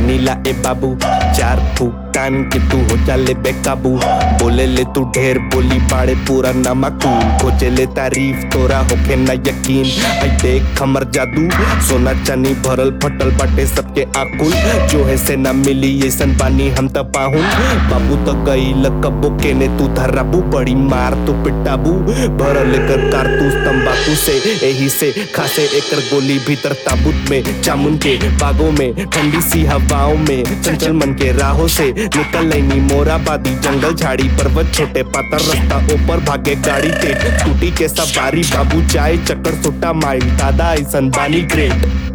जानी ला ए बाबू, चार फूक टान के तू हो जाले बेकाबू। बोले ले तू ढेर बोली बाड़े पूरा नमकूल, खोजे ले तारीफ तोरा होके ना यकीन। आई देख हमर जादू, सोना चानी भरल फटल बाटे सबके आकुल। जो है से ना मिली ऐसन बानी हम त पाहुन। बाबू तो गई लकबो के ने तू धराबू, बड़ी मार तू पिटाबू। भरल कर कारतूस तंबाकू से, यही से खासे एकर गोली भीतर ताबूत में। जामुन के बागों में ठंडी सी हवाओं में, चंचल मन के राहों से निकल लेनी मोराबादी। जंगल झाड़ी पर्वत छोटे पातर रास्ता ऊपर भागे गाड़ी तेज, स्कूटी के सवारी बाबू चाय चक्कर सुट्टा माइल। दादा ऐसन बानी ग्रेट।